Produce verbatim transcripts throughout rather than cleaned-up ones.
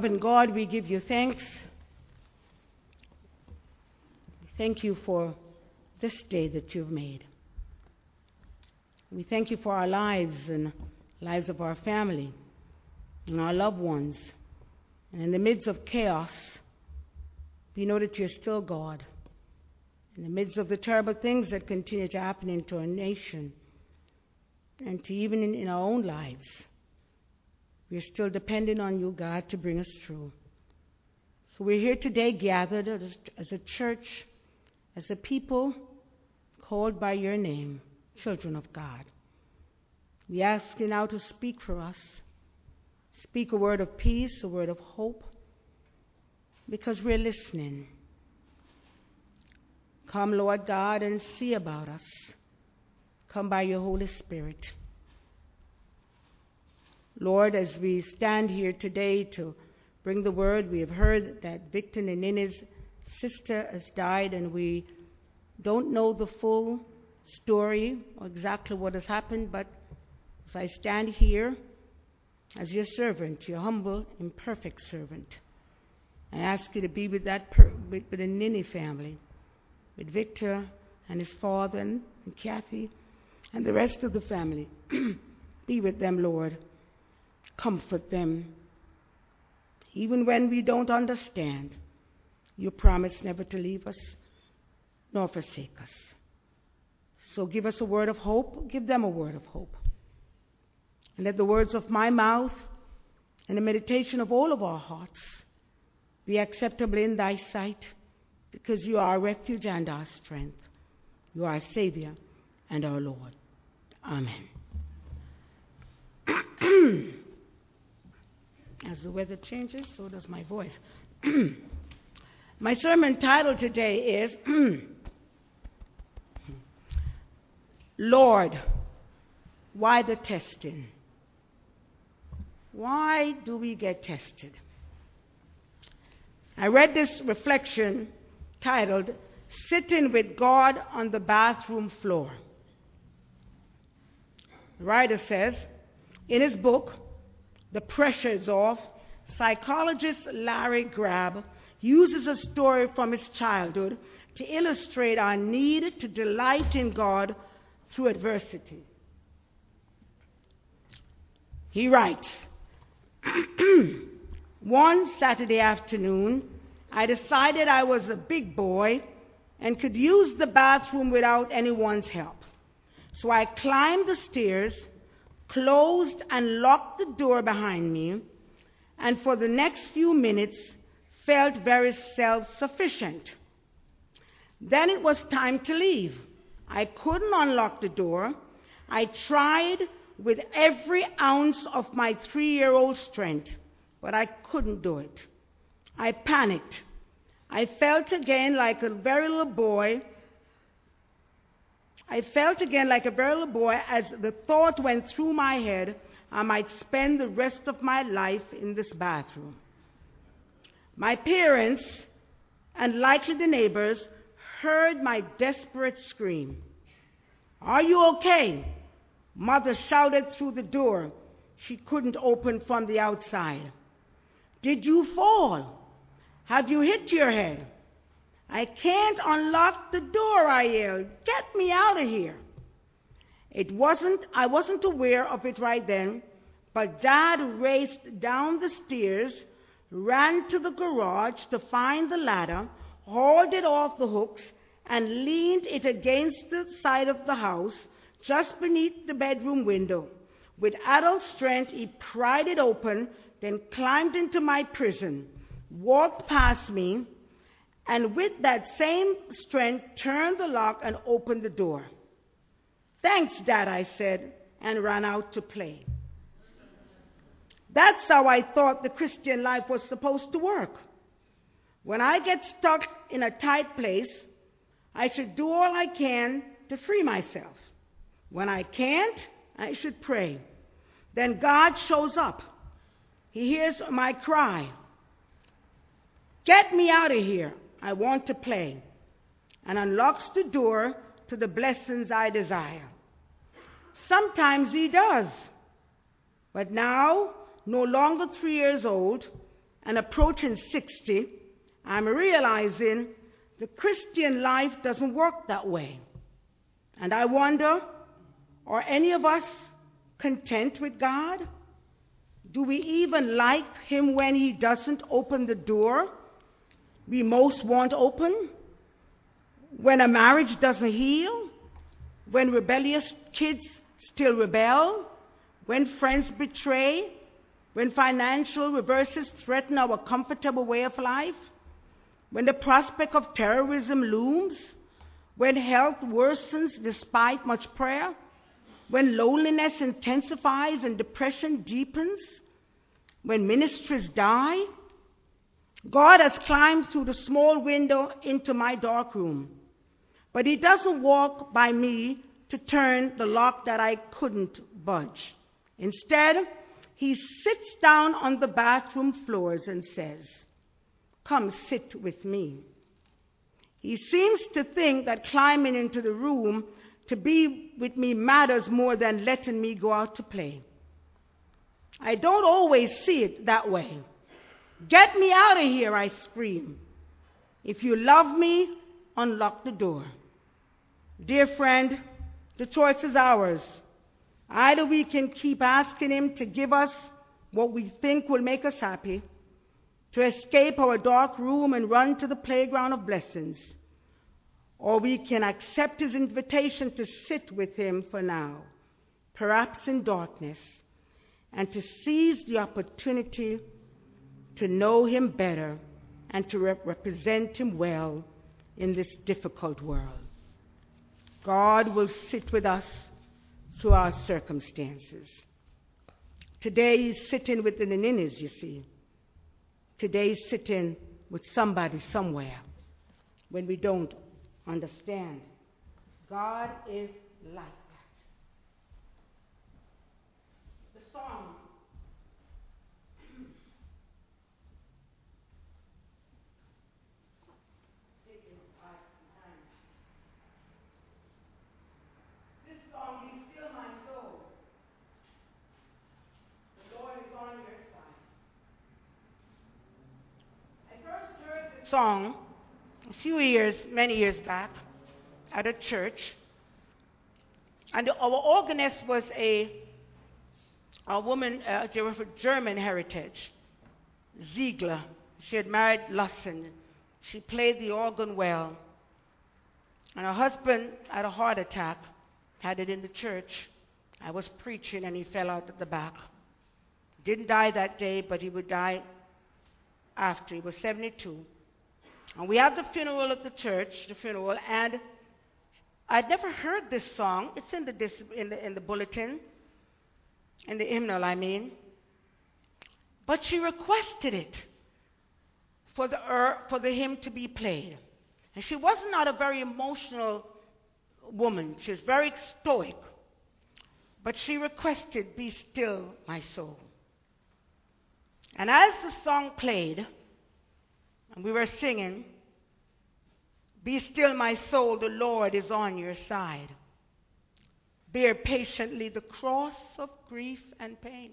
And God, we give you thanks. Thank you for this day that you've made. We thank you for our lives and lives of our family and our loved ones. And in the midst of chaos, we know that you're still God. In the midst of the terrible things that continue to happen into our nation and to even in, in our own lives, we're still dependent on you, God, to bring us through. So we're here today gathered as, as a church, as a people called by your name, children of God. We ask you now to speak for us. Speak a word of peace, a word of hope, because we're listening. Come, Lord God, and see about us. Come by your Holy Spirit. Lord, as we stand here today to bring the word, we have heard that Victor Nenini's sister has died, and we don't know the full story or exactly what has happened, but as I stand here as your servant, your humble, imperfect servant, I ask you to be with that per- with, with the Nini family, with Victor and his father and, and Kathy and the rest of the family. Be with them, Lord. Comfort them. Even when we don't understand, you promise never to leave us nor forsake us. So give us a word of hope. Give them a word of hope. And let the words of my mouth and the meditation of all of our hearts be acceptable in thy sight, because you are our refuge and our strength. You are our Savior and our Lord. Amen. As the weather changes, so does my voice. My sermon title today is Lord, why the testing? Why do we get tested? I read this reflection titled, Sitting with God on the Bathroom Floor. The writer says, in his book, The Pressure Is Off, psychologist Larry Grab uses a story from his childhood to illustrate our need to delight in God through adversity. He writes, one Saturday afternoon, I decided I was a big boy and could use the bathroom without anyone's help. So I climbed the stairs, closed and locked the door behind me, and for the next few minutes felt very self-sufficient. Then it was time to leave. I couldn't unlock the door. I tried with every ounce of my three-year-old strength, but I couldn't do it. I panicked. I felt again like a very little boy. I felt again like a very little boy as the thought went through my head I might spend the rest of my life in this bathroom. My parents, and likely the neighbors, heard my desperate scream. Are you okay? Mother shouted through the door she couldn't open from the outside. Did you fall? Have you hit your head? I can't unlock the door, I yelled. Get me out of here. It wasn't, I wasn't aware of it right then, but Dad raced down the stairs, ran to the garage to find the ladder, hauled it off the hooks, and leaned it against the side of the house, just beneath the bedroom window. With adult strength, he pried it open, then climbed into my prison, walked past me, and with that same strength, turned the lock and opened the door. Thanks, Dad, I said, and ran out to play. That's how I thought the Christian life was supposed to work. When I get stuck in a tight place, I should do all I can to free myself. When I can't, I should pray. Then God shows up. He hears my cry. Get me out of here. I want to play. And unlocks the door to the blessings I desire. Sometimes he does. But now, no longer three years old, and approaching sixty, I'm realizing the Christian life doesn't work that way. And I wonder, are any of us content with God? Do we even like him when he doesn't open the door we most want open? When a marriage doesn't heal? When rebellious kids still rebel? When friends betray? When financial reverses threaten our comfortable way of life? When the prospect of terrorism looms? When health worsens despite much prayer? When loneliness intensifies and depression deepens? When ministries die? God has climbed through the small window into my dark room, but he doesn't walk by me to turn the lock that I couldn't budge. Instead, he sits down on the bathroom floors and says, "Come sit with me." He seems to think that climbing into the room to be with me matters more than letting me go out to play. I don't always see it that way. "Get me out of here," I scream. "If you love me, unlock the door." Dear friend, the choice is ours. Either we can keep asking him to give us what we think will make us happy, to escape our dark room and run to the playground of blessings, or we can accept his invitation to sit with him for now, perhaps in darkness, and to seize the opportunity to know him better and to rep- represent him well in this difficult world. God will sit with us through our circumstances. Today he's sitting with the Ninis, you see. Today he's sitting with somebody somewhere when we don't understand. God is like that. The song This song, "Be Still My Soul." The Lord is on your side. I first heard this song a few years, many years back, at a church. And our organist was a, a woman uh, of German heritage, Ziegler. She had married Lussen. She played the organ well. And her husband had a heart attack, had it in the church. I was preaching and he fell out at the back. Didn't die that day, but he would die after. He was seventy-two. And we had the funeral at the church, the funeral, and I'd never heard this song. It's in the, dis- in the, in the bulletin, in the hymnal, I mean. But she requested it for the, er, for the hymn to be played. And she was not a very emotional woman. She was very stoic. But she requested, "Be still, my soul." And as the song played, and we were singing, "Be still, my soul, the Lord is on your side. Bear patiently the cross of grief and pain.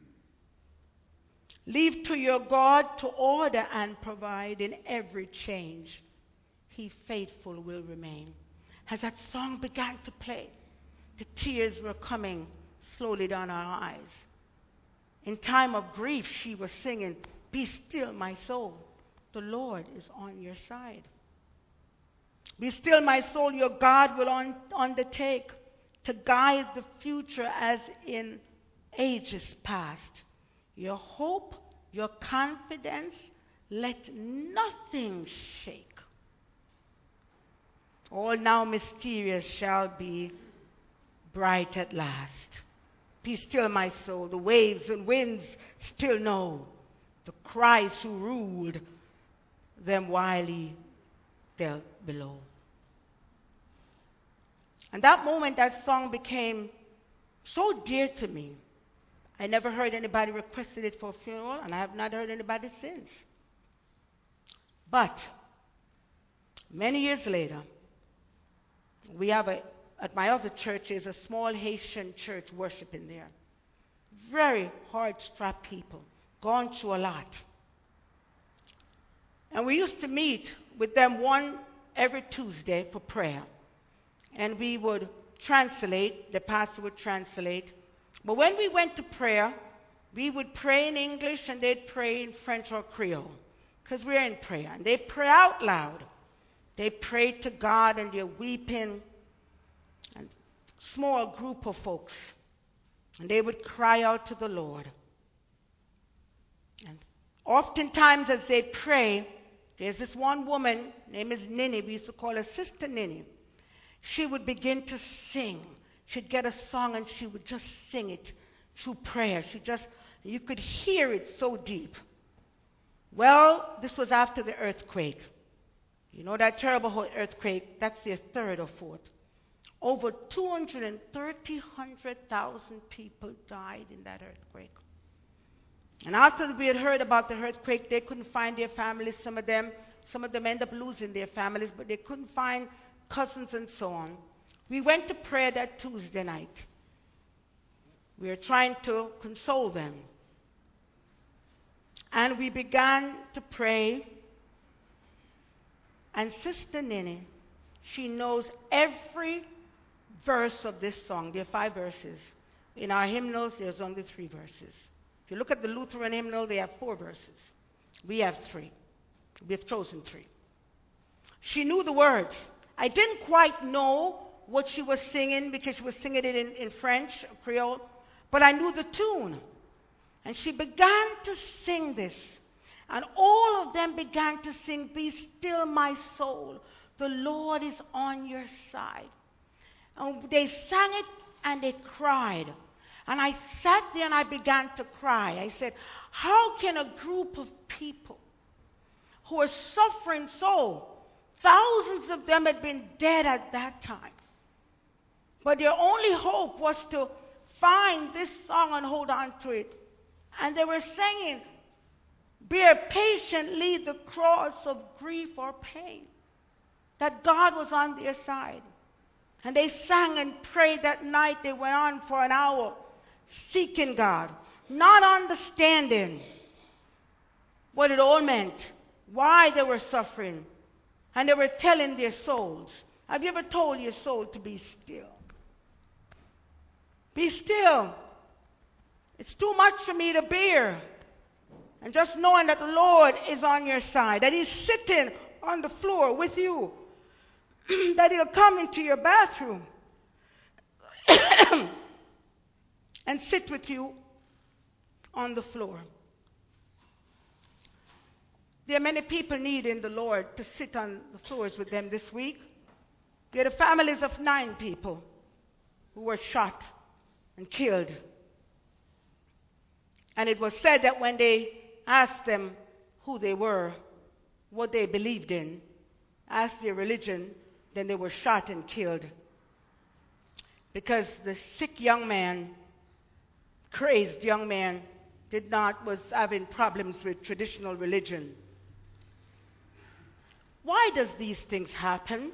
Leave to your God to order and provide in every change. He faithful will remain." As that song began to play, the tears were coming slowly down our eyes. In time of grief, she was singing, "Be still, my soul, the Lord is on your side. Be still, my soul, your God will un- undertake to guide the future as in ages past. Your hope, your confidence, let nothing shake. All now mysterious shall be bright at last. Be still, my soul, the waves and winds still know the Christ who ruled them while he dealt below." And that moment, that song became so dear to me. I never heard anybody requested it for a funeral, and I have not heard anybody since. But many years later, we have a, at my other church is a small Haitian church worshiping there. Very hard-strapped people, gone through a lot. And we used to meet with them one every Tuesday for prayer. And we would translate, the pastor would translate. But when we went to prayer, we would pray in English and they'd pray in French or Creole. Because we're in prayer. And they pray out loud. They pray to God and they're weeping. And small group of folks. And they would cry out to the Lord. And oftentimes as they pray, there's this one woman, name is Nini, we used to call her Sister Nini. She would begin to sing. She'd get a song and she would just sing it through prayer. She just, you could hear it so deep. Well, this was after the earthquake. You know that terrible earthquake, that's their third or fourth. Over two hundred thirty thousand people died in that earthquake. And after we had heard about the earthquake, they couldn't find their families. Some of them, some of them end up losing their families, but they couldn't find cousins and so on. We went to prayer that Tuesday night. We were trying to console them. And we began to pray. And Sister Nini, she knows every verse of this song. There are five verses. In our hymnals, there's only three verses. If you look at the Lutheran hymnal, they have four verses. We have three. We have chosen three. She knew the words. I didn't quite know what she was singing because she was singing it in, in French, Creole, but I knew the tune. And she began to sing this. And all of them began to sing, "Be still, my soul. The Lord is on your side." And they sang it and they cried. And I sat there and I began to cry. I said, how can a group of people who are suffering so, thousands of them had been dead at that time, but their only hope was to find this song and hold on to it. And they were singing, bear patiently the cross of grief or pain, that God was on their side. And they sang and prayed that night. They went on for an hour seeking God, not understanding what it all meant, why they were suffering. And they were telling their souls. Have you ever told your soul to be still? Be still. It's too much for me to bear. And just knowing that the Lord is on your side, that He's sitting on the floor with you, that He'll come into your bathroom and sit with you on the floor. There are many people needing the Lord to sit on the floors with them this week. There are the families of nine people who were shot and killed. And it was said that when they asked them who they were, what they believed in, asked their religion, then they were shot and killed. Because the sick young man, crazed young man, did not, was having problems with traditional religion. Why does these things happen?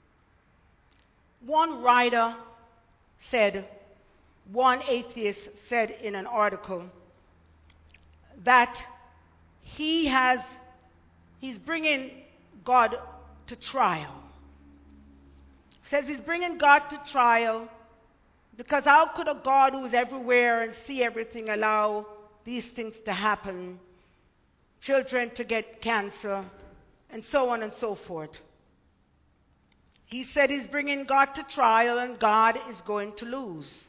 One writer said, one atheist said in an article that he has, he's bringing God to trial. Says he's bringing God to trial because how could a God who is everywhere and see everything allow these things to happen? Children to get cancer and so on and so forth. He said he's bringing God to trial and God is going to lose.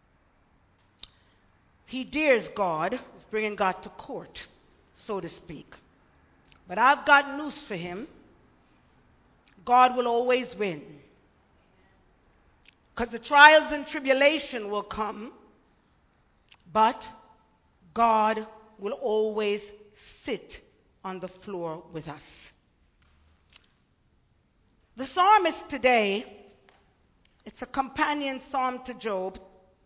He dares God. He's bringing God to court, so to speak. But I've got news for him. God will always win. Because the trials and tribulation will come, but God will always sit on the floor with us. The psalmist today, it's a companion psalm to Job,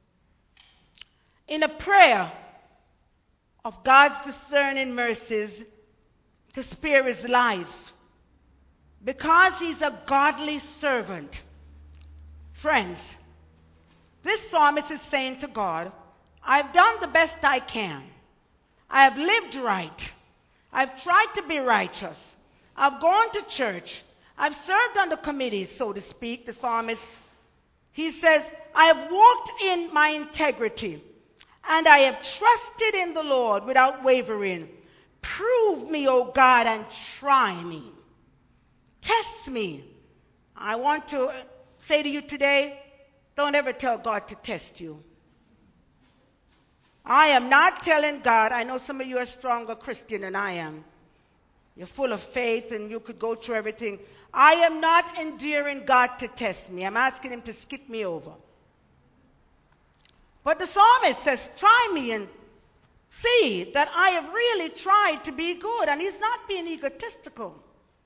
in a prayer of God's discerning mercies to spare his life, because he's a godly servant. Friends, this psalmist is saying to God, I've done the best I can. I have lived right. I've tried to be righteous. I've gone to church. I've served on the committees, so to speak, the psalmist. He says, I have walked in my integrity, and I have trusted in the Lord without wavering. Prove me, O God, and try me. Test me. I want to say to you today, don't ever tell God to test you. I am not telling God, I know some of you are stronger Christian than I am. You're full of faith and you could go through everything. I am not enduring God to test me. I'm asking him to skip me over. But the psalmist says, try me and see that I have really tried to be good. And he's not being egotistical.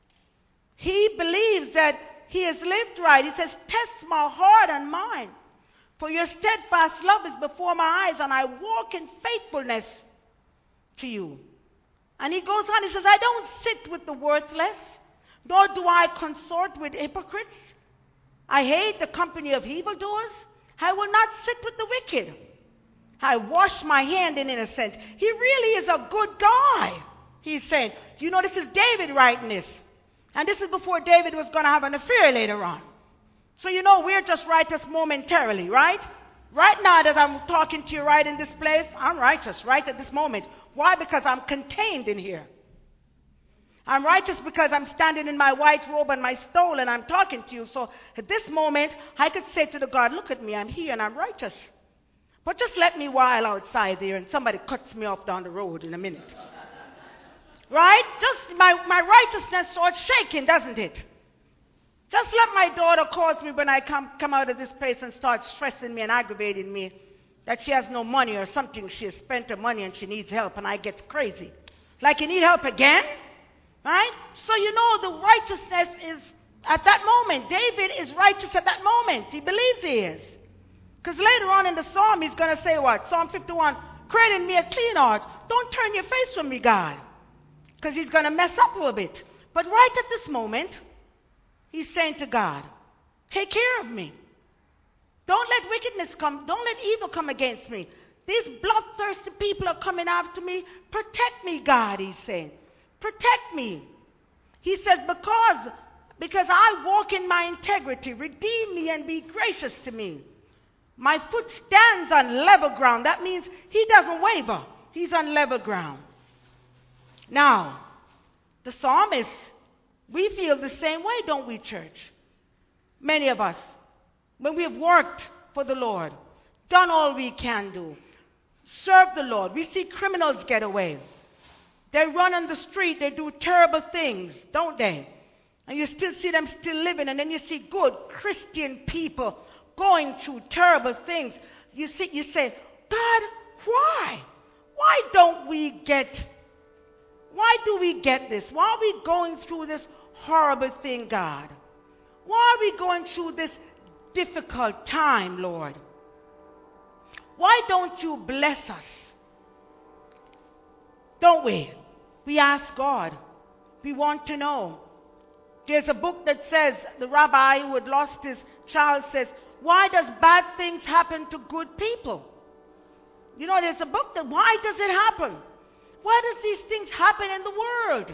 He believes that he has lived right. He says, test my heart and mind. For your steadfast love is before my eyes, and I walk in faithfulness to you. And he goes on, he says, I don't sit with the worthless, nor do I consort with hypocrites. I hate the company of evildoers. I will not sit with the wicked. I wash my hand in innocence. He really is a good guy, he's saying. You know, this is David writing this. And this is before David was going to have an affair later on. So you know, we're just righteous momentarily, right? Right now that I'm talking to you right in this place, I'm righteous right at this moment. Why? Because I'm contained in here. I'm righteous because I'm standing in my white robe and my stole and I'm talking to you. So at this moment, I could say to the God, look at me, I'm here and I'm righteous. But just let me while outside there and somebody cuts me off down the road in a minute. Right? Just my, my righteousness starts shaking, doesn't it? Just let my daughter cause me when I come, come out of this place and start stressing me and aggravating me that she has no money or something. She has spent her money and she needs help, and I get crazy. Like, you need help again? Right? So you know the righteousness is at that moment. David is righteous at that moment. He believes he is. Because later on in the psalm, he's going to say what? Psalm fifty-one, create in me a clean heart. Don't turn your face from me, God. Because he's going to mess up a little bit. But right at this moment, he's saying to God, take care of me. Don't let wickedness come. Don't let evil come against me. These bloodthirsty people are coming after me. Protect me, God, he's saying. Protect me. He says, because, because I walk in my integrity, redeem me and be gracious to me. My foot stands on level ground. That means he doesn't waver. He's on level ground. Now, the psalmist, we feel the same way, don't we, church? Many of us, when we have worked for the Lord, done all we can do, served the Lord, we see criminals get away. They run on the street, they do terrible things, don't they? And you still see them still living, and then you see good Christian people going through terrible things. You see, you say, God, why? Why don't we get, why do we get this? Why are we going through this horrible thing, God? Why are we going through this difficult time, Lord? Why don't you bless us? Don't we? We ask God. We want to know. There's a book that says, the rabbi who had lost his child says, why does bad things happen to good people? You know, there's a book that, why does it happen? Why does these things happen in the world?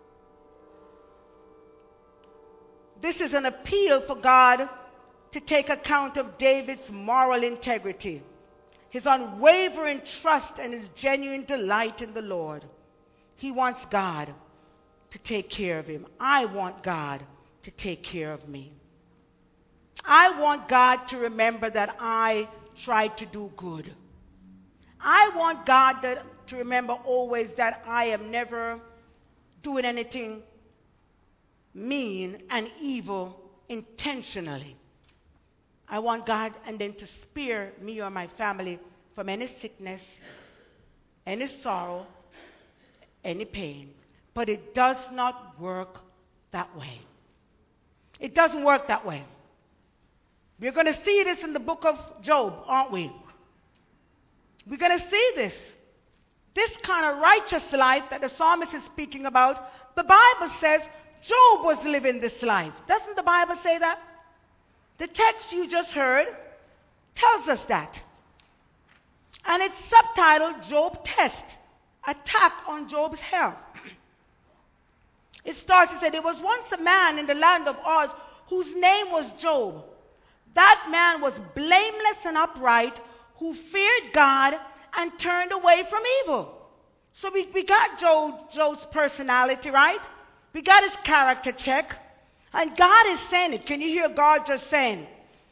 This is an appeal for God to take account of David's moral integrity, his unwavering trust, and his genuine delight in the Lord. He wants God to take care of him. I want God to take care of me. I want God to remember that I tried to do good. I want God that, to remember always that I am never doing anything mean and evil intentionally. I want God and then to spare me or my family from any sickness, any sorrow, any pain. But it does not work that way. It doesn't work that way. We're going to see this in the book of Job, aren't we? We're going to see this. This kind of righteous life that the psalmist is speaking about, the Bible says Job was living this life. Doesn't the Bible say that? The text you just heard tells us that. And it's subtitled Job Test, Attack on Job's Health. It starts, it said, there was once a man in the land of Oz whose name was Job. That man was blameless and upright, who feared God and turned away from evil. So we, we got Job, Job's personality, right? We got his character check. And God is saying it. Can you hear God just saying,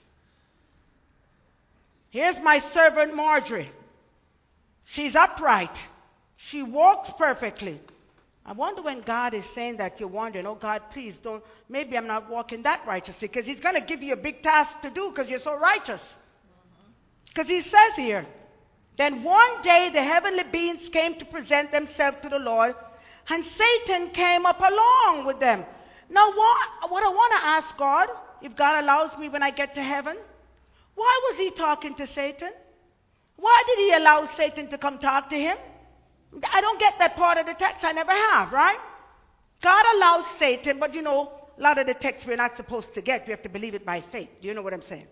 here's my servant Marjorie. She's upright. She walks perfectly. I wonder when God is saying that, you're wondering, oh God, please don't, maybe I'm not walking that righteously, because he's going to give you a big task to do because you're so righteous. Because he says here, then one day the heavenly beings came to present themselves to the Lord, and Satan came up along with them. Now what, what I want to ask God, if God allows me when I get to heaven, why was he talking to Satan? Why did he allow Satan to come talk to him? I don't get that part of the text. I never have, right? God allows Satan, but you know, a lot of the text we're not supposed to get. We have to believe it by faith. Do you know what I'm saying?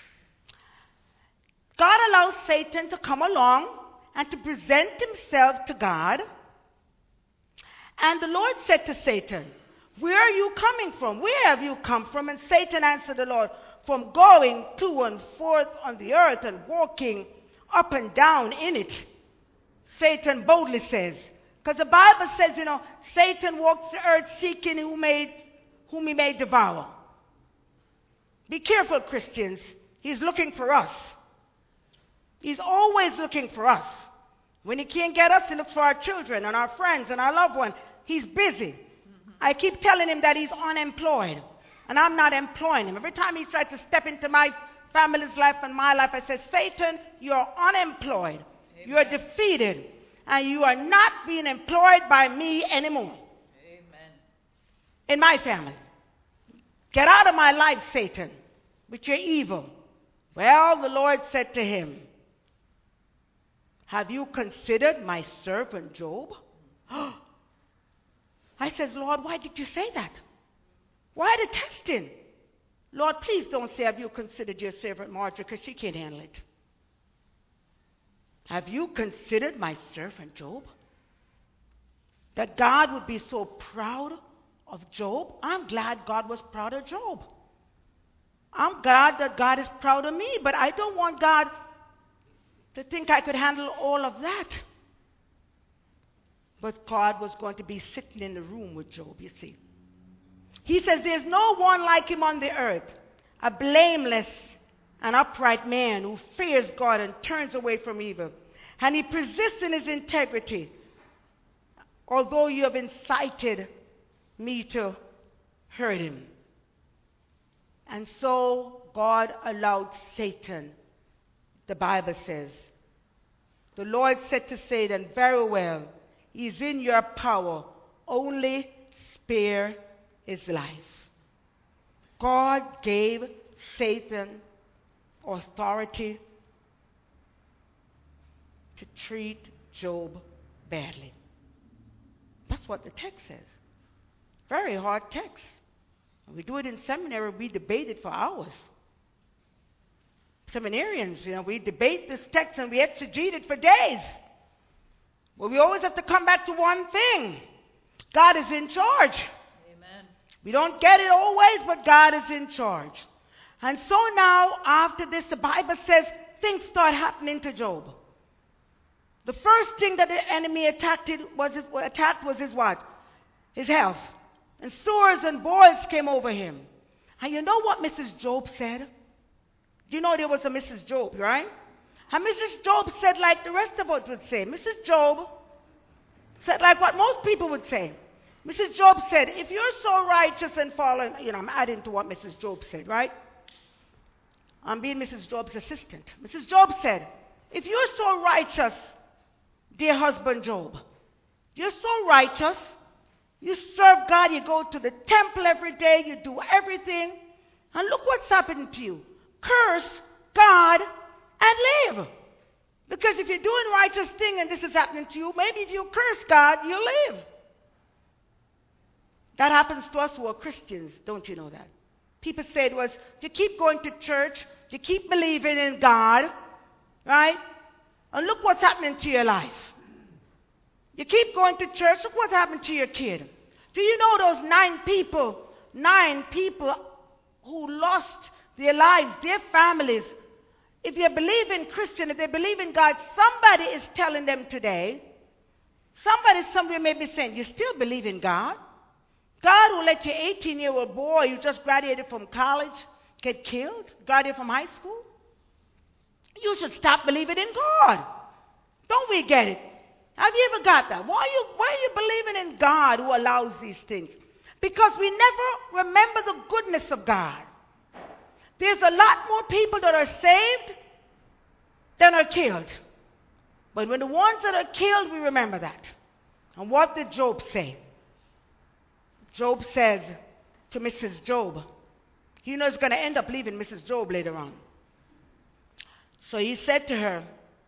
God allows Satan to come along and to present himself to God. And the Lord said to Satan, where are you coming from? Where have you come from? And Satan answered the Lord, from going to and forth on the earth and walking up and down in it. Satan boldly says, because the Bible says, you know, Satan walks the earth seeking who made, whom he may devour. Be careful, Christians. He's looking for us. He's always looking for us. When he can't get us, he looks for our children and our friends and our loved ones. He's busy. Mm-hmm. I keep telling him that he's unemployed, and I'm not employing him. Every time he tries to step into my family's life and my life, I say, Satan, you're unemployed. Amen. You are defeated, and you are not being employed by me anymore. Amen. In my family. Get out of my life, Satan, with your evil. Well, the Lord said to him, have you considered my servant Job? I says, Lord, why did you say that? Why the testing? Lord, please don't say, have you considered your servant Marjorie, because she can't handle it. Have you considered my servant Job? That God would be so proud of Job? I'm glad God was proud of Job. I'm glad that God is proud of me, but I don't want God to think I could handle all of that. But God was going to be sitting in the room with Job, you see. He says, there's no one like him on the earth, a blameless and upright man who fears God and turns away from evil. And he persists in his integrity, although you have incited me to hurt him. And so God allowed Satan, the Bible says. The Lord said to Satan, very well, he is in your power, only spare his life. God gave Satan authority to treat Job badly. That's what the text says. Very hard text. We do it in seminary, we debate it for hours. Seminarians, you know, we debate this text and we exegete it for days. But we always have to come back to one thing. God is in charge. Amen. We don't get it always, but God is in charge. And so now, after this, the Bible says things start happening to Job. The first thing that the enemy attacked was his, attacked was his what? His health. And sores and boils came over him. And you know what Missus Job said? You know there was a Missus Job, right? And Missus Job said like the rest of us would say. Missus Job said like what most people would say. Missus Job said, if you're so righteous and following, you know, I'm adding to what Missus Job said, right? I'm being Missus Job's assistant. Missus Job said, if you're so righteous, dear husband Job, you're so righteous, you serve God, you go to the temple every day, you do everything, and look what's happening to you. Curse God and live. Because if you're doing righteous thing and this is happening to you, maybe if you curse God, you'll live. That happens to us who are Christians, don't you know that? People say to us, if you keep going to church, you keep believing in God, right? And look what's happening to your life. You keep going to church, look what's happened to your kid. Do you know those nine people, nine people who lost their lives, their families? If they believe in Christian, if they believe in God, somebody is telling them today, somebody somewhere may be saying, you still believe in God? God will let your eighteen-year-old boy who just graduated from college get killed, graduated from high school? You should stop believing in God. Don't we get it? Have you ever got that? Why are you, why are you believing in God who allows these things? Because we never remember the goodness of God. There's a lot more people that are saved than are killed. But when the ones that are killed, we remember that. And what did Job say? Job says to Missus Job, you know he's going to end up leaving Missus Job later on. So he said to her,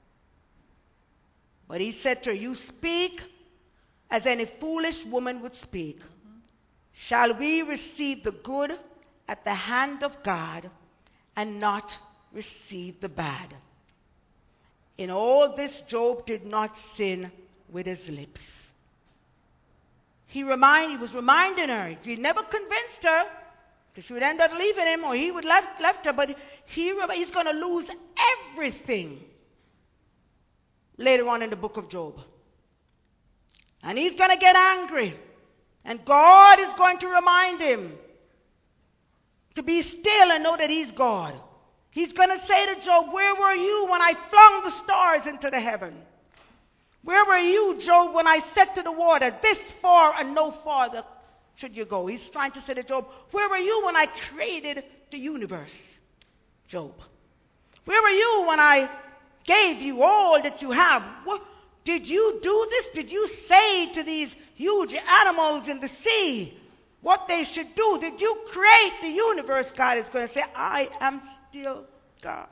but he said to her, you speak as any foolish woman would speak. Mm-hmm. Shall we receive the good at the hand of God and not receive the bad? In all this, Job did not sin with his lips. He, remind, he was reminding her. He never convinced her, because she would end up leaving him, or he would left, left her, but he, he's going to lose everything later on in the book of Job. And he's going to get angry. And God is going to remind him to be still and know that he's God. He's going to say to Job, where were you when I flung the stars into the heaven? Where were you, Job, when I said to the water, this far and no farther should you go? He's trying to say to Job, where were you when I created the universe, Job? Where were you when I gave you all that you have? What, did you do this? Did you say to these huge animals in the sea what they should do? Did you create the universe? God is going to say, I am still God.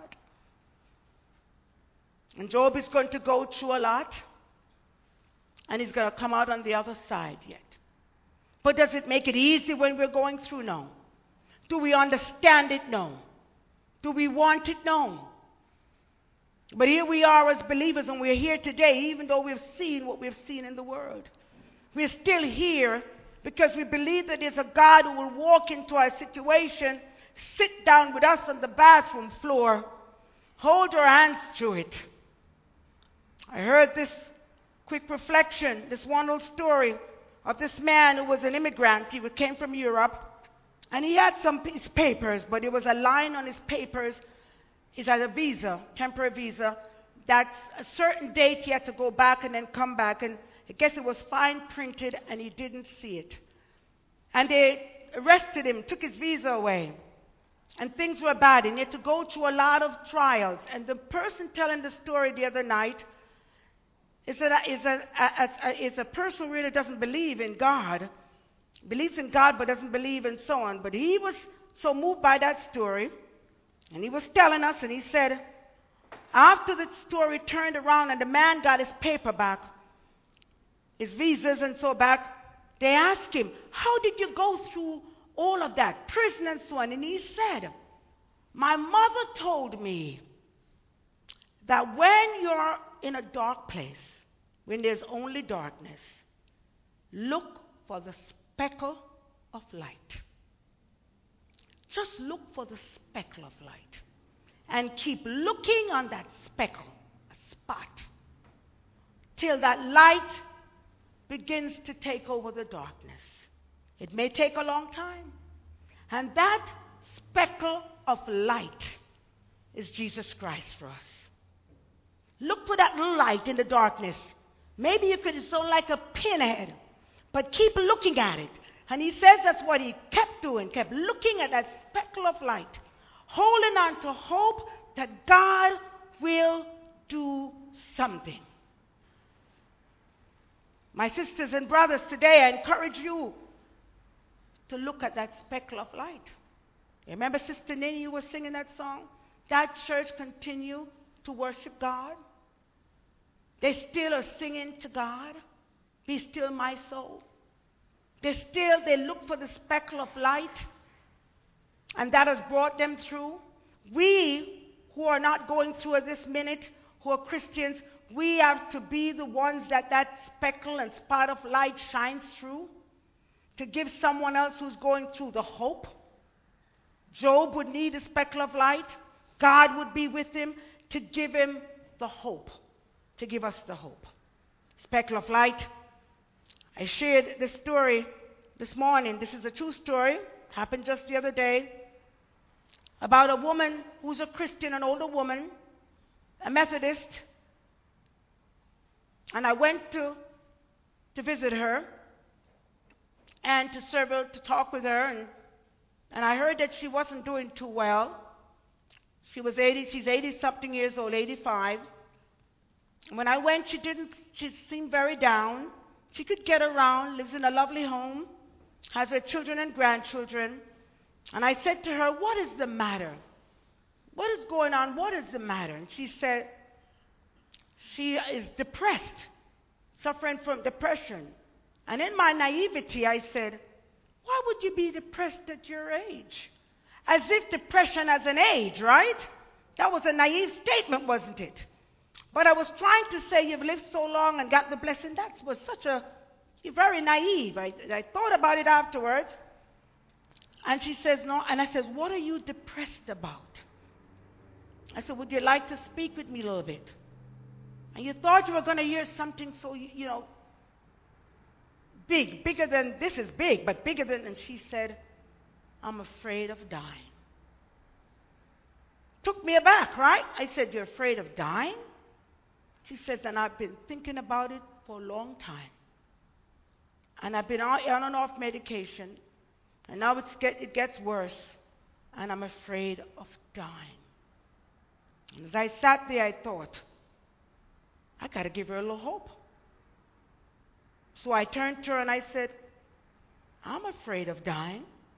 And Job is going to go through a lot, and he's going to come out on the other side yet. But does it make it easy when we're going through? No. Do we understand it? No. Do we want it? No. But here we are as believers, and we're here today, even though we've seen what we've seen in the world. We're still here because we believe that there's a God who will walk into our situation, sit down with us on the bathroom floor, hold our hands through it. I heard this quick reflection, this one little story of this man who was an immigrant. He came from Europe, and he had some his papers, but there was a line on his papers. He had a visa, temporary visa, that a certain date he had to go back and then come back, and I guess it was fine printed, and he didn't see it. And they arrested him, took his visa away, and things were bad, and he had to go through a lot of trials. And the person telling the story the other night is a, is a, a, a, is a person who really doesn't believe in God, believes in God but doesn't believe and so on. But he was so moved by that story, and he was telling us, and he said, after the story turned around and the man got his paper back, his visas and so back, they asked him, how did you go through all of that, prison and so on? And he said, my mother told me that when you're in a dark place, when there's only darkness, look for the speckle of light. Just look for the speckle of light. And keep looking on that speckle, a spot, till that light begins to take over the darkness. It may take a long time. And that speckle of light is Jesus Christ for us. Look for that little light in the darkness. Maybe you could, it's so like a pinhead, but keep looking at it. And he says that's what he kept doing, kept looking at that speckle of light, holding on to hope that God will do something. My sisters and brothers, today I encourage you to look at that speckle of light. Remember Sister Ninny, you were singing that song? That church continue to worship God. They still are singing to God, be still my soul. They still, they look for the speckle of light, and that has brought them through. We who are not going through at this minute, who are Christians, we have to be the ones that that speckle and spot of light shines through. to give someone else who's going through the hope. Job would need a speckle of light. God would be with him to give him the hope, to give us the hope. Speckle of light. I shared this story this morning. This is a true story. Happened just the other day. About a woman who's a Christian, an older woman, a Methodist. And I went to, to visit her and to serve her, to talk with her. And, and I heard that she wasn't doing too well. She was eighty, she's eighty-something years old, eighty-five. When I went, she didn't, she seemed very down. She could get around, lives in a lovely home, has her children and grandchildren. And I said to her, what is the matter? What is going on? What is the matter? And she said, she is depressed, suffering from depression. And in my naivety, I said, why would you be depressed at your age? As if depression has an age, right? That was a naive statement, wasn't it? But I was trying to say, you've lived so long and got the blessing. That was such a, very naive. I, I thought about it afterwards. And she says, no. And I said, what are you depressed about? I said, would you like to speak with me a little bit? And you thought you were going to hear something so, you know, big, bigger than, this is big, but bigger than, and she said, I'm afraid of dying. Took me aback, right? I said, you're afraid of dying? She says, and I've been thinking about it for a long time. And I've been on, on and off medication, and now it's get, it gets worse, and I'm afraid of dying. And as I sat there, I thought, I got to give her a little hope. So I turned to her and I said, I'm afraid of dying.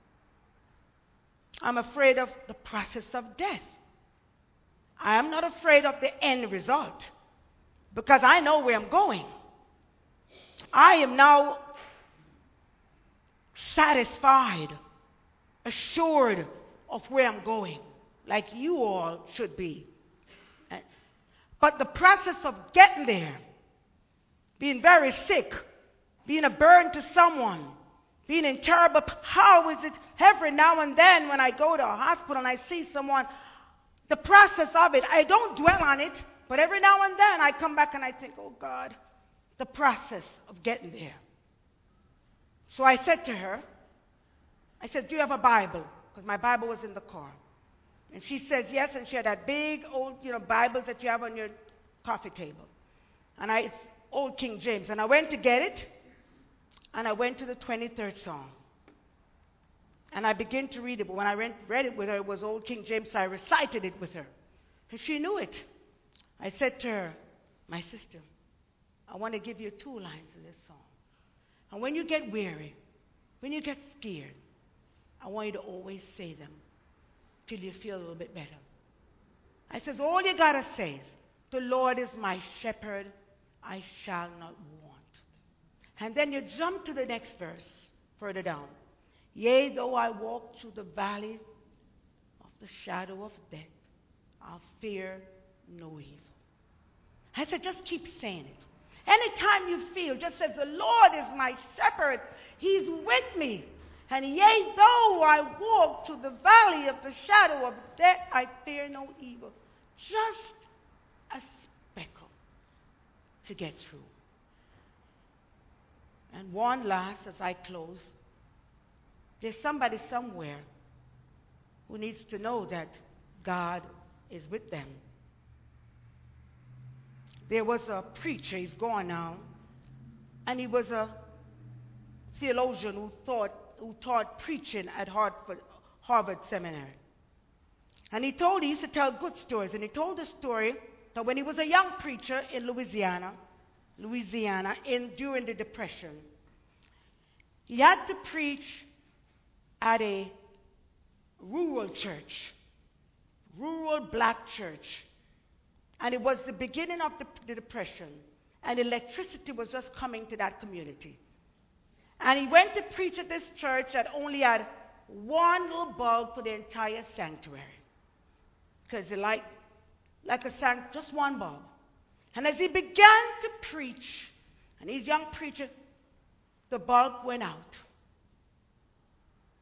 I'm afraid of the process of death. I am not afraid of the end result because I know where I'm going. I am now satisfied, assured of where I'm going, like you all should be. But the process of getting there, being very sick, being a burden to someone, being in terrible, how is it every now and then when I go to a hospital and I see someone, the process of it, I don't dwell on it, but every now and then I come back and I think, oh God, the process of getting there. So I said to her, I said, do you have a Bible? Because my Bible was in the car. And she says yes, and she had that big old, you know, Bible that you have on your coffee table. And I, it's old King James. And I went to get it, and I went to the twenty-third Psalm. And I began to read it, but when I read, read it with her, it was old King James, so I recited it with her. And she knew it. I said to her, my sister, I want to give you two lines of this song. And when you get weary, when you get scared, I want you to always say them till you feel a little bit better. I says, all you got to say is, the Lord is my shepherd, I shall not want. And then you jump to the next verse, further down. Yea, though I walk through the valley of the shadow of death, I'll fear no evil. I said, just keep saying it. Anytime you feel, just says, the Lord is my shepherd, he's with me. And yea, though I walk through the valley of the shadow of death, I fear no evil. Just a speckle to get through. And one last, as I close, there's somebody somewhere who needs to know that God is with them. There was a preacher, he's gone now, and he was a theologian who thought who taught preaching at Harvard, Harvard Seminary. And he told, he used to tell good stories, and he told a story that when he was a young preacher in Louisiana, Louisiana, in, during the Depression, he had to preach at a rural church, rural black church. And it was the beginning of the, the Depression, and electricity was just coming to that community. And he went to preach at this church that only had one little bulb for the entire sanctuary. Because they like, like a sanct, just one bulb. And as he began to preach, and he's young preacher, the bulb went out.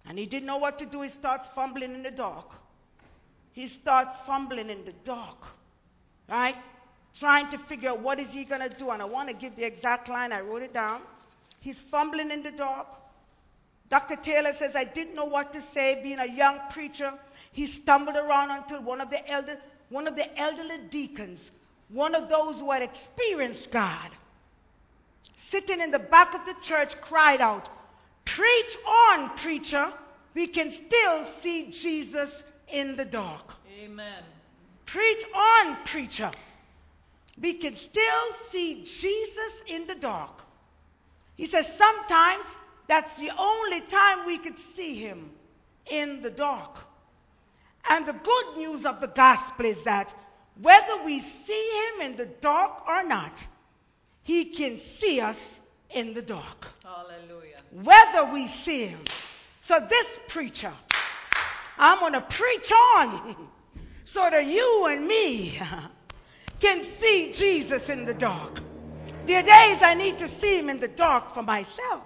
And he didn't know what to do. He starts fumbling in the dark. He starts fumbling in the dark, right? Trying to figure out what is he going to do. And I want to give the exact line. I wrote it down. He's fumbling in the dark. Doctor Taylor says, I didn't know what to say. Being a young preacher, he stumbled around until one of the elder, one of the elderly deacons, one of those who had experienced God, sitting in the back of the church, cried out, preach on, preacher. We can still see Jesus in the dark. Amen. Preach on, preacher. We can still see Jesus in the dark. He says sometimes that's the only time we could see him, in the dark. And the good news of the gospel is that whether we see him in the dark or not, he can see us in the dark. Hallelujah. Whether we see him. So this preacher, I'm going to preach on so that you and me can see Jesus in the dark. There are days I need to see him in the dark for myself.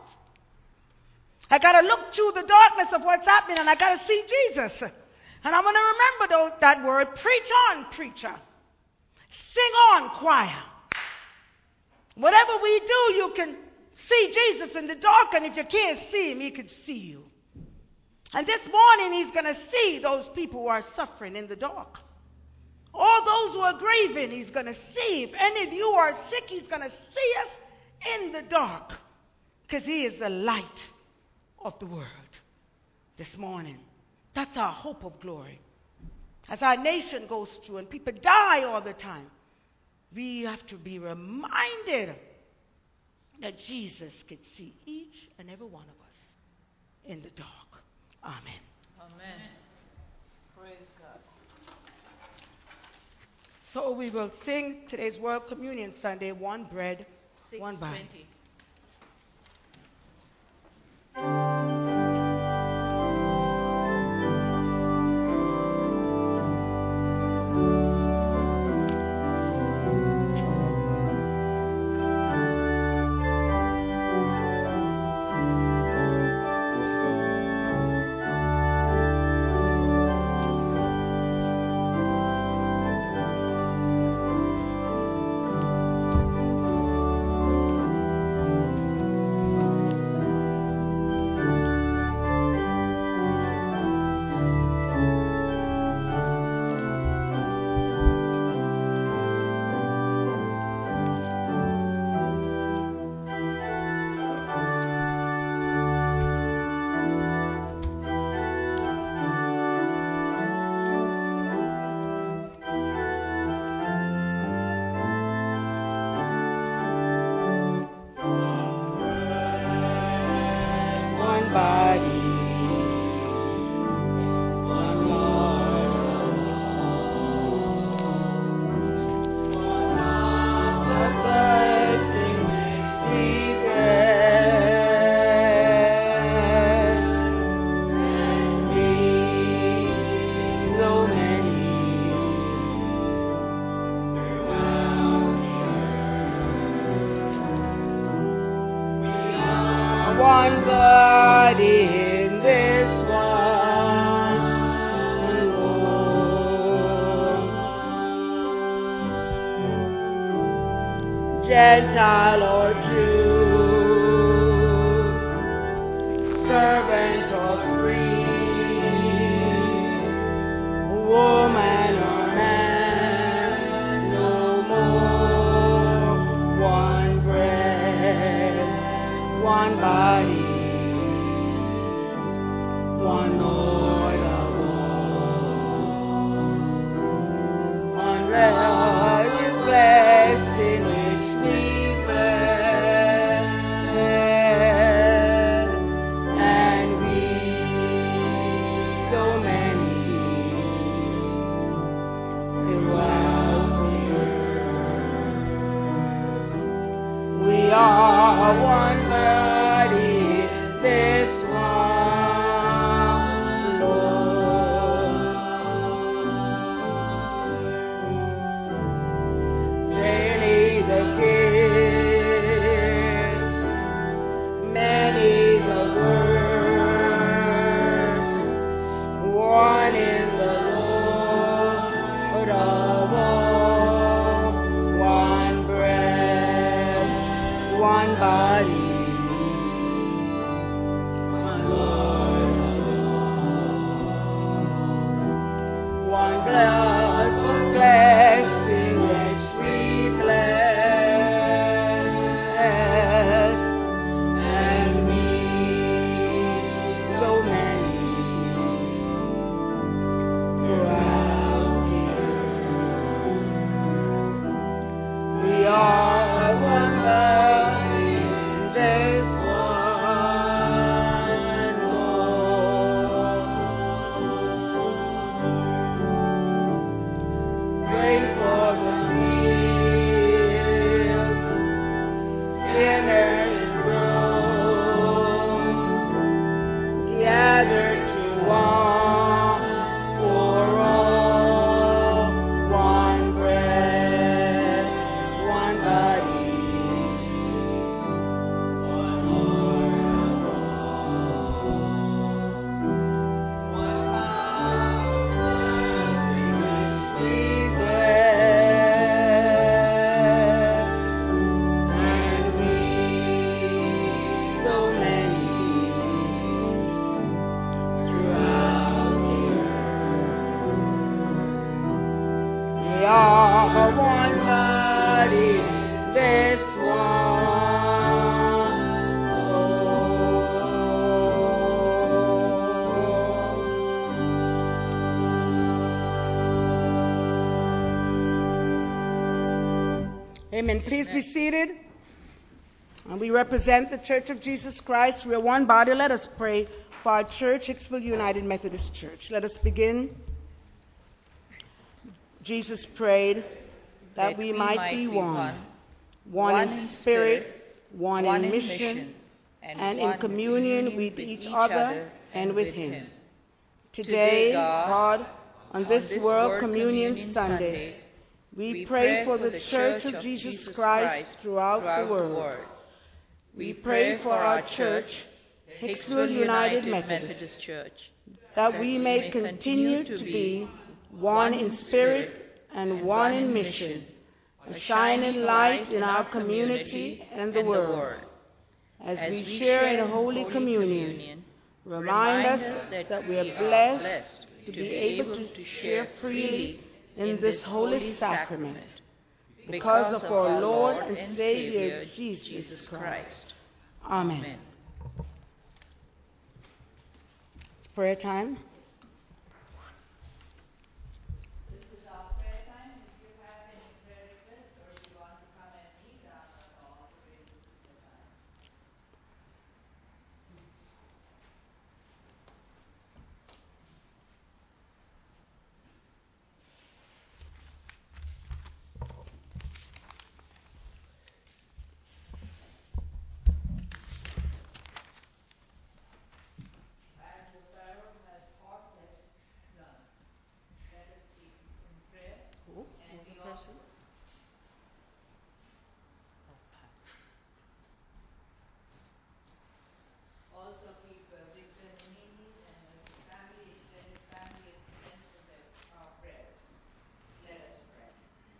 I got to look through the darkness of what's happening, and I got to see Jesus. And I'm going to remember those, that word, preach on, preacher. Sing on, choir. Whatever we do, you can see Jesus in the dark, and if you can't see him, he can see you. And this morning, he's going to see those people who are suffering in the dark. All those who are grieving, he's going to see. If any of you are sick, he's going to see us in the dark, because he is the light of the world this morning. That's our hope of glory. As our nation goes through and people die all the time, we have to be reminded that Jesus could see each and every one of us in the dark. Amen. Amen. Praise God. So we will sing today's World Communion Sunday, one bread, six one body. twenty. One body in this one Lord. Gentile or Jew, servant or free, woman or man, no more. One bread, one body, one Lord of all, one real blessing which we bear, and we Amen. Please be seated. And we represent the Church of Jesus Christ. We are one body. Let us pray for our church, Hicksville United Methodist Church. Let us begin. Jesus prayed that, that we, we might, might be one, one, one, one in spirit, one, one in mission, mission and, and in communion with, with each other and with him. him. Today, God, on this, this World Communion, Communion Sunday, Sunday, we pray for the Church of Jesus Christ throughout the world. We pray for our church, Hicksville United Methodist Church, that we may continue to be one in spirit and one in mission, a shining light in our community and the world. As we share in Holy Communion, remind us that we are blessed to be able to share freely in this holy sacrament because of our Lord and Savior, Jesus Christ. Amen. It's prayer time. This is our prayer time. If you have any prayer requests or you want to come and kneel down at all, pray, this is the time. Also keep uh, Victor Nini's and the family, extended family and friends in their uh, prayers. Let us pray.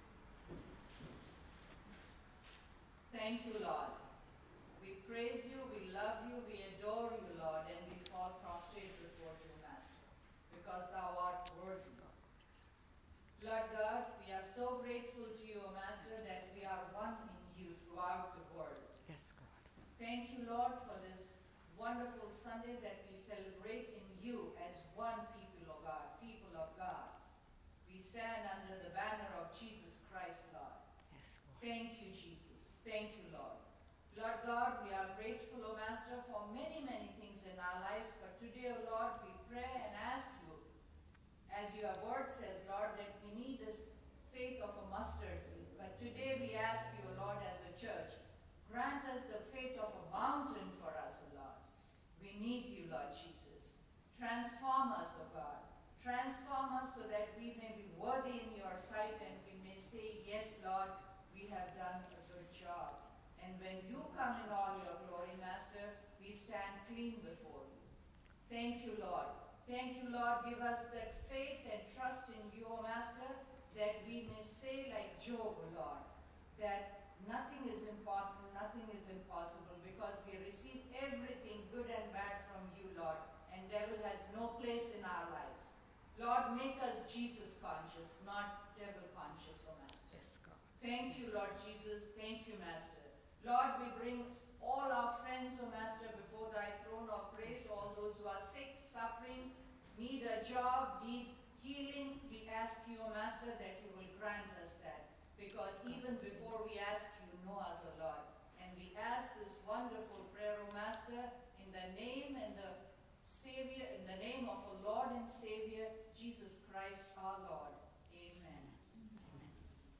Thank you, Lord. We praise you, we love you, we adore you, Lord, and we fall prostrate before you, Master, because thou art worthy. Lord God, we are so grateful to you, Master, that we are one in you throughout the world. Yes, God. Thank you, Lord, for this wonderful Sunday that we celebrate in you as one people of God, people of God. We stand under the banner of Jesus Christ, Lord. Yes, Lord. Thank you, Jesus. Thank you, Lord. Lord God, we are grateful, O Master, for many, many things in our lives, but today, O Lord, we pray and ask you, as your word says, Lord, that we need this faith of a mustard seed. But today we ask you, O Lord, as a church, grant us the faith of a mountain for us, O Lord. We need you, Lord Jesus. Transform us, O God. Transform us so that we may be worthy in your sight and we may say, yes, Lord, we have done a good job. And when you come in all your glory, Master, we stand clean before you. Thank you, Lord. Thank you, Lord. Give us that faith and trust in you, O Master, that we may say like Job, O Lord, that nothing is important, nothing is impossible, because we receive everything good and bad from you, Lord, and devil has no place in our lives. Lord, make us Jesus conscious, not devil conscious, O Master. Yes, God. Thank you, Lord Jesus. Thank you, Master. Lord, we bring all our friends, O Master, before thy throne of grace, all those who are sick, suffering, need a job, need healing. We ask you, O Master, that you will grant us that. Because even before we ask, you know us, O Lord. And we ask this wonderful prayer, O Master, in the name and the Savior, in the name of the Lord and Savior, Jesus Christ our Lord. Amen. Amen.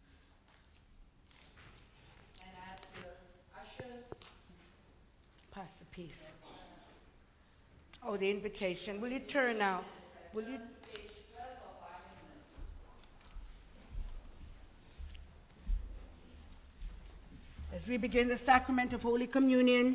And as the ushers pass the peace. Oh, the invitation. Will you turn now? Will you? As we begin the sacrament of Holy Communion,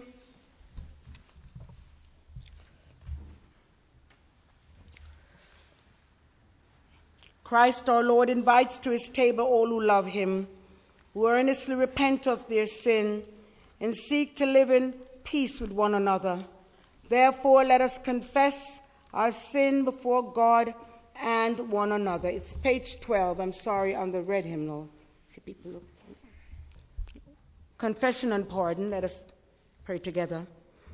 Christ our Lord invites to his table all who love him, who earnestly repent of their sin and seek to live in peace with one another. Therefore, let us confess our sin before God and one another. It's page twelve, I'm sorry, on the red hymnal. See people look. Confession and pardon. Let us pray together.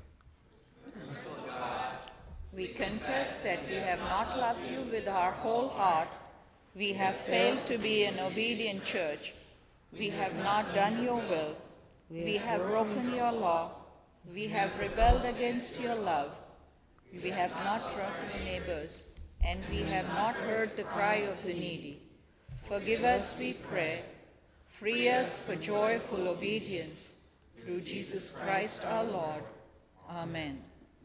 We confess that we have not loved you with our whole heart. We have failed to be an obedient church. We have not done your will. We have broken your law. We have rebelled against your love. We have not wronged our neighbors, and we have not heard the cry of the needy. Forgive us, we pray. Free us for joyful obedience. Through Jesus Christ our Lord. Amen.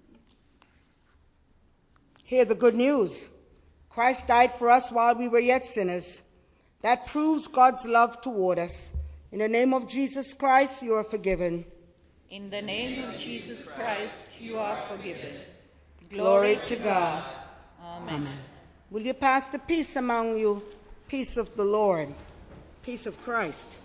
Hear the good news. Christ died for us while we were yet sinners. That proves God's love toward us. In the name of Jesus Christ, you are forgiven. In the name of Jesus Christ, you are forgiven. Glory to God. Amen. Amen. Will you pass the peace among you? Peace of the Lord. Peace of Christ.